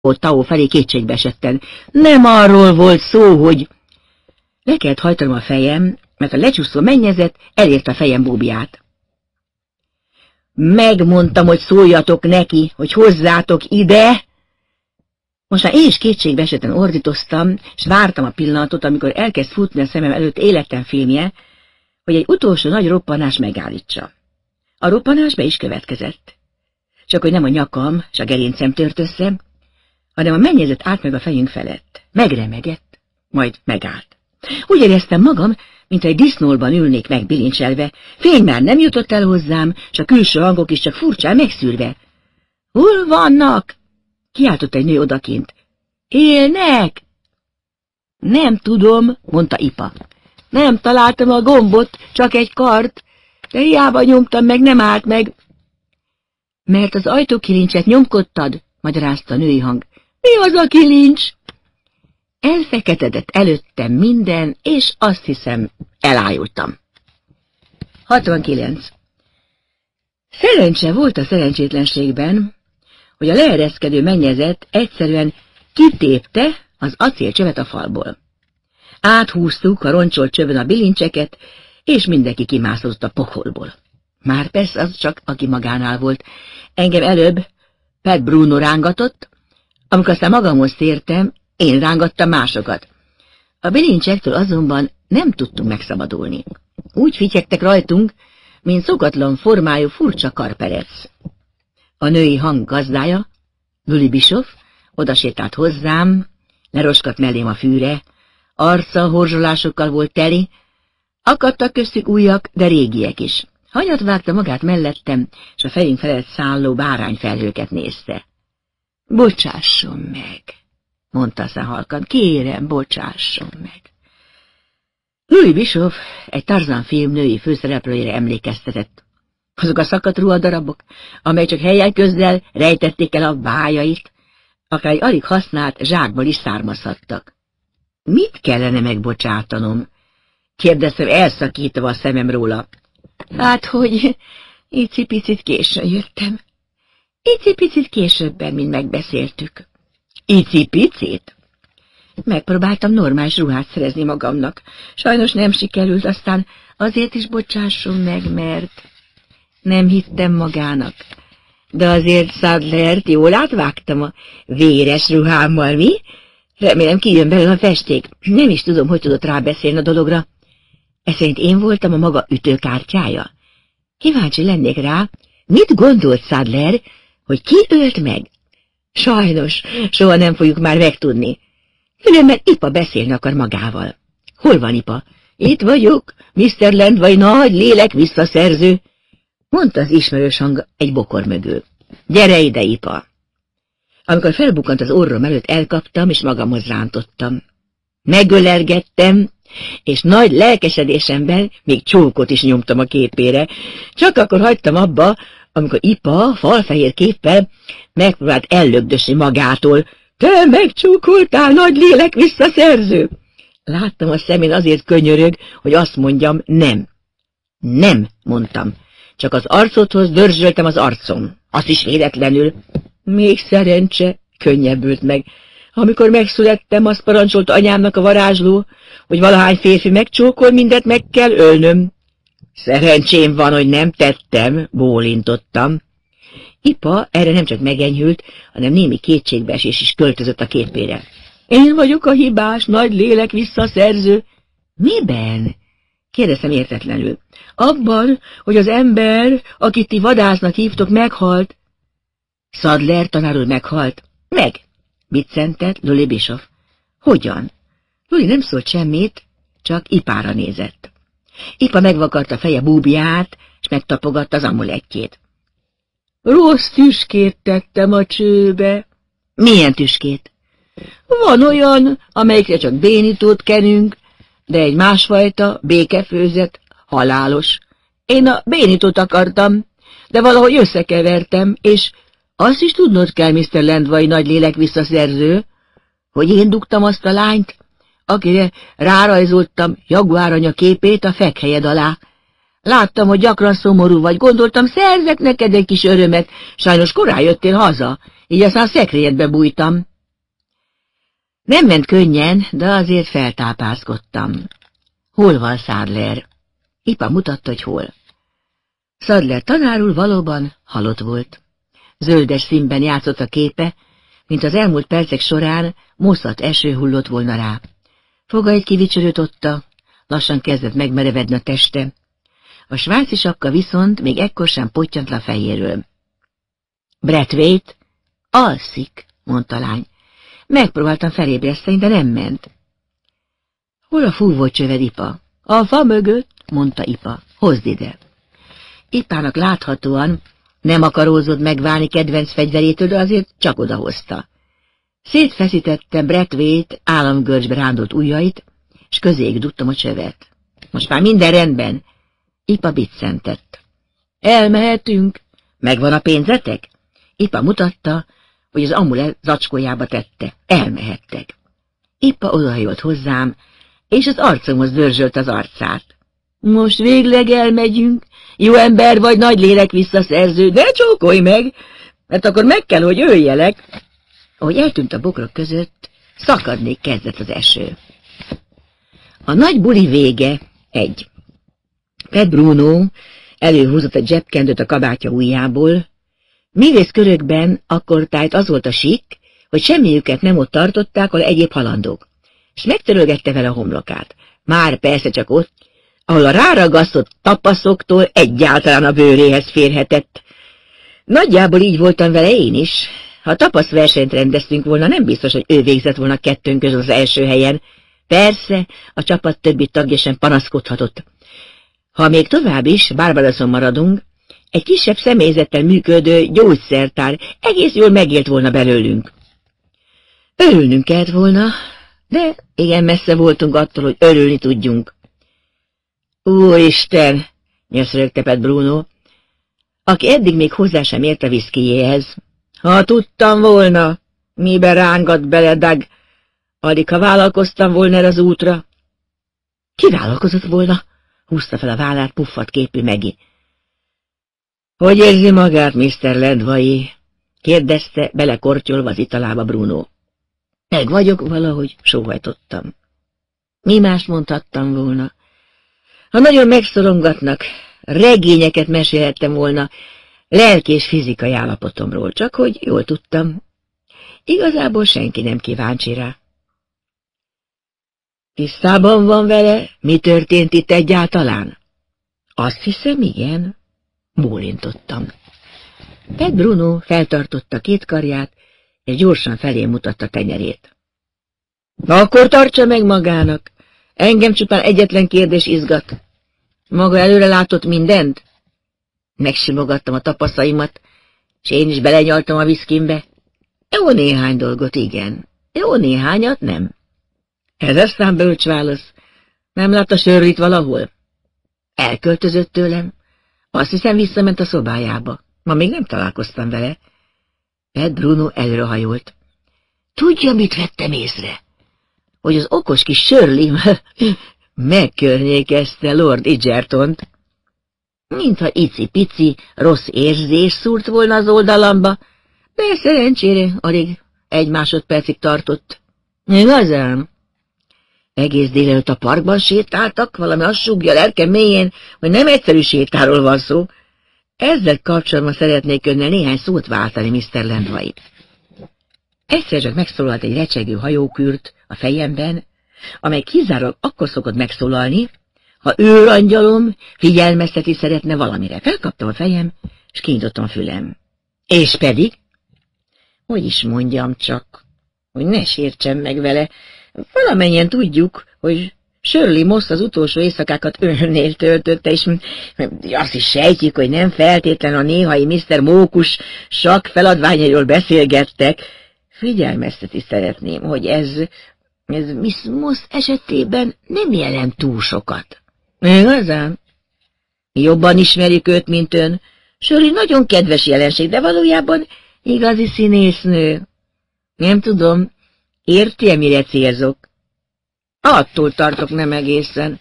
Tao felé kétségbe esetten. Nem arról volt szó, hogy... Le kellett hajtanom a fejem, mert a lecsúszó mennyezet elérte a fejem búbját. Megmondtam, hogy szóljatok neki, hogy hozzátok ide! Most már én is kétségbe esetten ordítoztam, és vártam a pillanatot, amikor elkezd futni a szemem előtt életem filmje, hogy egy utolsó nagy roppanás megállítsa. A roppanás be is következett. Csak hogy nem a nyakam és a gerincem tört össze, hanem a mennyezet állt meg a fejünk felett. Megremegett, majd megállt. Úgy éreztem magam, mint egy disznóban ülnék meg bilincselve. Fény már nem jutott el hozzám, és a külső hangok is csak furcsán megszűrve. Hol vannak? Kiáltott egy nő odakint. Élnek? Nem tudom, mondta Ipa. Nem találtam a gombot, csak egy kart, de hiába nyomtam meg, nem állt meg. Mert az ajtókilincset nyomkodtad, magyarázta a női hang. Mi az a kilincs? Elfeketedett előttem minden, és azt hiszem, elájultam. 69. Szerencse volt a szerencsétlenségben, hogy a leereszkedő mennyezet egyszerűen kitépte az acélcsövet a falból. Áthúztuk a roncsolt csövön a bilincseket, és mindenki kimászott a pokolból. Már persze az csak, aki magánál volt. Engem előbb Pat Bruno rángatott, amikor aztán magamhoz tértem, én rángattam másokat. A bilincsektől azonban nem tudtunk megszabadulni. Úgy fityegtek rajtunk, mint szokatlan formájú furcsa karperec. A női hang gazdája, Luli Bishop, odasétált hozzám, leroskadt mellém a fűre, arca horzsolásokkal volt teli, akadtak köztük újak, de régiek is. Hanyat vágta magát mellettem, és a fejünk felett szálló bárányfelhőket nézte. Bocsásson meg, mondta aztán halkan, kérem, bocsásson meg. Luli Bishop egy Tarzan film női főszereplőjére emlékeztetett. Azok a szakadt ruhadarabok, amely csak helyen közzel rejtették el a vájait, akár egy alig használt zsákból is származhattak. Mit kellene megbocsátanom? Kérdeztem elszakítva a szemem róla. Hát, hogy icipicit későn jöttem. Icipicit későbben, mint megbeszéltük. Icipicit? Megpróbáltam normális ruhát szerezni magamnak. Sajnos nem sikerült, aztán azért is bocsásson meg, mert nem hittem magának. De azért Sadlert jól átvágtam a véres ruhámmal, mi? Remélem kijön belőle a festék. Nem is tudom, hogy tudott rábeszélni a dologra. Ez szerint én voltam a maga ütőkártyája? Kíváncsi lennék rá, mit gondolt Sadler, hogy ki ölt meg? Sajnos, soha nem fogjuk már megtudni. Különben Ipa beszélni akar magával. Hol van Ipa? Itt vagyok, Mr. Landvai nagy lélek visszaszerző, mondta az ismerős hang egy bokor mögül. Gyere ide, Ipa! Amikor felbukkant az orrom előtt, elkaptam, és magamhoz rántottam. Megölergettem, és nagy lelkesedésemben még csókot is nyomtam a képére. Csak akkor hagytam abba, amikor Ipa falfehér képpel megpróbált ellögdösni magától. Te megcsókoltál, nagy lélek visszaszerző! Láttam a szemén, azért könyörög, hogy azt mondjam, nem. Nem, mondtam. Csak az arcodhoz dörzsöltem az arcom. Azt is véletlenül. Még szerencse, könnyebbült meg. Amikor megszülettem, azt parancsolta anyámnak a varázsló, hogy valahány férfi megcsókol, mindent meg kell ölnöm. Szerencsém van, hogy nem tettem, bólintottam. Ipa erre nem csak megenyhült, hanem némi kétségbeesés is költözött a képére. Én vagyok a hibás, nagy lélek visszaszerző. Miben? Kérdeztem értetlenül. Abban, hogy az ember, akit ti vadásznak hívtok, meghalt. Sadler tanár úr meghalt. Meg, biccentett Luli Bishop. Hogyan? Luli nem szólt semmit, csak Ipára nézett. Ipa megvakarta feje búbját, és megtapogatta az amulettjét. Rossz tüskét tettem a csőbe. Milyen tüskét? Van olyan, amelyikre csak bénítót kenünk, de egy másfajta, békefőzet, halálos. Én a bénítót akartam, de valahogy összekevertem, és azt is tudnod kell, Mr. Landvai nagy lélek visszaszerző, hogy én dugtam azt a lányt, akire rárajzoltam jaguáranya képét a fekhelyed alá. Láttam, hogy gyakran szomorú vagy, gondoltam, szerzek neked egy kis örömet, sajnos korán jöttél haza, így aztán a szekrényedbe bújtam. Nem ment könnyen, de azért feltápászkodtam. Hol van Sadler? Ipa mutatta, hogy hol. Sadler tanár úr valóban halott volt. Zöldes színben játszott a képe, mint az elmúlt percek során mosszat eső hullott volna rá. Fogait kivicsorította, lassan kezdett megmerevedni a teste. A svájci sapka viszont még ekkor sem pottyant le a fejéről. Braithwaite? Alszik, mondta a lány. Megpróbáltam felébreszteni, de nem ment. Hol a fúvócsöved, Ipa? A fa mögött, mondta Ipa. Hozd ide. Ipának láthatóan nem akarózott megválni kedvenc fegyverétől, de azért csak odahozta. Szétfeszítettem Braithwaite államgörcsbe rándolt ujjait, és közéig dugtam a csövet. Most már minden rendben. Ipa biccentett. Elmehetünk? Megvan a pénzetek? Ipa mutatta, hogy az amulett zacskójába tette. Elmehettek. Ipa odahajolt hozzám, és az arcomhoz dörzsölt az arcát. Most végleg elmegyünk. Jó ember vagy, nagy lélek visszaszerző, de csókolj meg, mert akkor meg kell, hogy öljelek. Ahogy eltűnt a bokrok között, szakadni kezdett az eső. A nagy buli vége 1. Pat Bruno előhúzott egy zsebkendőt a kabátja ujjából. Művész körökben akkortájt az volt a sik, hogy semmiüket nem ott tartották, ahol egyéb halandók, és megtörölgette vele a homlokát. Már persze csak ott, ahol a ráragasztott tapaszoktól egyáltalán a bőréhez férhetett. Nagyjából így voltam vele én is. Ha tapaszversenyt rendeztünk volna, nem biztos, hogy ő végzett volna kettőnk közül az első helyen. Persze, a csapat többi tagja sem panaszkodhatott. Ha még tovább is Barbaroson maradunk, egy kisebb személyzettel működő gyógyszertár egész jól megélt volna belőlünk. Örülnünk kellett volna, de igen messze voltunk attól, hogy örülni tudjunk. Úristen, nyöszörögte Pat Bruno, aki eddig még hozzá sem ért a viszkijéhez. Ha tudtam volna, mibe rángat bele, Doug, alig ha vállalkoztam volna erre az útra. Ki vállalkozott volna? Húzta fel a vállát puffat képű Maggie. Hogy érzi magát, Mr. Ledway? Kérdezte, belekortyolva az italába Bruno. Meg vagyok valahogy, sóhajtottam. Mi más mondhattam volna? Ha nagyon megszorongatnak, regényeket mesélhettem volna lelki és fizikai állapotomról, csak hogy jól tudtam. Igazából senki nem kíváncsi rá. Tisztában van vele, mi történt itt egyáltalán? Azt hiszem, igen. Bólintottam. Pat Bruno feltartotta két karját, és gyorsan felé mutatta tenyerét. Akkor tartsa meg magának. Engem csupán egyetlen kérdés izgat. Maga előre látott mindent? Megsimogattam a tapaszaimat, és én is belenyaltam a viszkimbe. Jó néhány dolgot, igen. Jó néhányat nem. Ez aztán bölcs válasz. Nem látta Shirleyt valahol? Elköltözött tőlem. Azt hiszem, visszament a szobájába. Ma még nem találkoztam vele. Pat Bruno előrehajolt. Tudja, mit vettem észre? Hogy az okos kis Shirley megkörnyékezte Lord Edgertont. Mintha icipici rossz érzés szúrt volna az oldalamba, de szerencsére alig 1 másodpercig tartott. Igazán? Egész délelőtt a parkban sétáltak, valami azt súgja lelkem mélyén, hogy nem egyszerű sétáról van szó. Ezzel kapcsolatban szeretnék önnel néhány szót váltani, Mr. Ledway. Egyszer csak megszólalt egy recsegő hajókürt a fejemben, amely kizárólag akkor szokott megszólalni, ha őrangyalom figyelmezteti szeretne valamire. Felkaptam a fejem, és kinyitottam a fülem. És pedig? Hogy is mondjam csak, hogy ne sértsem meg vele. Valamennyien tudjuk, hogy Shirley Moss az utolsó éjszakákat önnél töltötte, és azt is sejtjük, hogy nem feltétlen a néhai Mr. Mókus sakk feladványairól beszélgettek. Figyelmezteti szeretném, hogy ez Miss Moss esetében nem jelent túl sokat. Igazán? Jobban ismerjük őt, mint ön. Shirley nagyon kedves jelenség, de valójában igazi színésznő. Nem tudom, érti-e, mire célzok? Attól tartok, nem egészen.